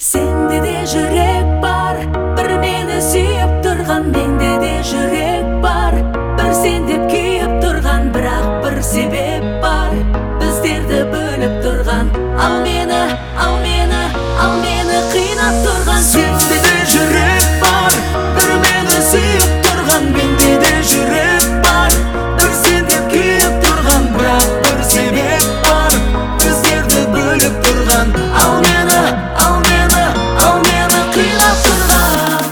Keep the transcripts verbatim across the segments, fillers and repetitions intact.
Sende de жүрек бар, бір мені сүйіп тұрған. Менде де жүрек бар, бір сен деп күйіп тұрған. Бірақ бір себеп бар, біздерді бөліп тұрған. Ал мені, ал мені, ал мені қинап тұрған. Сенде де жүрек бар, бір мені сүйіп тұрған. Менде де жүрек бар, бір сен деп күйіп тұрған. Бірақ бір себеп бар, біздерді бөліп тұрған. Ал мені, ал мені, ал мені қинап тұрған.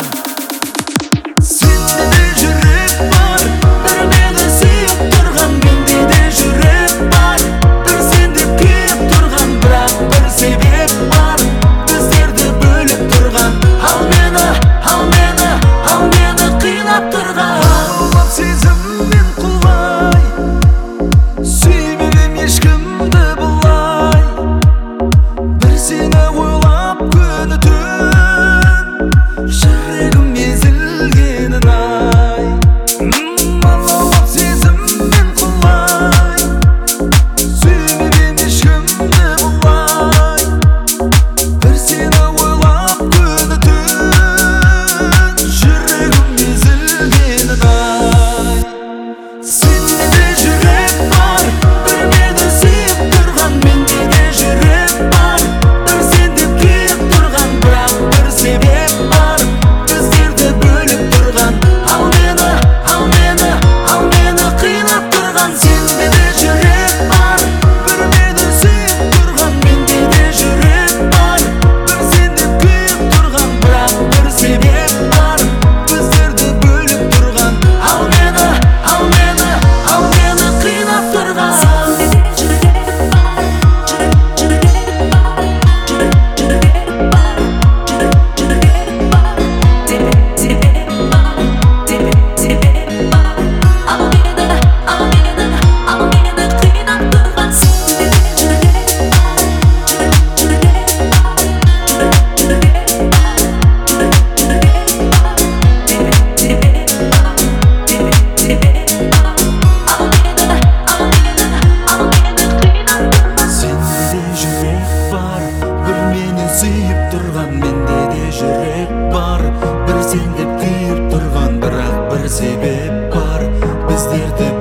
Сенде де жүрек бар, бір мені сүйіп тұрған. Менде де жүрек бар, бір сен деп күйіп тұрған. Бірақ бір себеп бар, біздерді бөліп тұрған. Ал мені, ал мені, ал мені қинап тұрған. Аулап сезіммен құлай, сүймеген ешкімді бұлай. Бір сені ойлап күні түн, жүрегім езілгенін ай. Аулап сезіммен құлай, сүймеген ешкімді бұлай. Бір сені ойлап күні түн, жүрегім езілгенін ай. Сенде де жүрек бар, бір мені сүйіп тұрған. Менде де жүрек бар, бір сен деп күйіп тұрған. Бірақ бір себеп бар, біздерді бөліп тұрған. Ал мені, ал мені, ал мені қинап тұрған. Сенде де жүрек бар, бір мені сүйіп тұрған. Менде де жүрек бар, бір сен деп күйіп тұрған. Бірақ бір себеп бар, біздерді бөліп тұрған. Ал мені, ал мені, ал мені қинап тұрған. Сенде де жүрек бар, жүрек, жүрек бар, жүрек, жүрек бар, жүрек, жүрек бар. Себеп, себеп, себеп бар. Ал мені, ал мені, ал мені қинап тұрған. Сенде де жүрек бар, жүрек, жүрек бар, жүрек, жүрек бар, жүрек, жүрек бар. Себеп, себеп бар, себеп, себеп бар. Ал мені, ал мені, ал мені қинап тұрған. Сенде де жүрек бар, бір мені сүйіп тұрған. Менде де жүрек бар, бір сен деп күйіп тұрған. Бірақ бір себеп бар, біздерді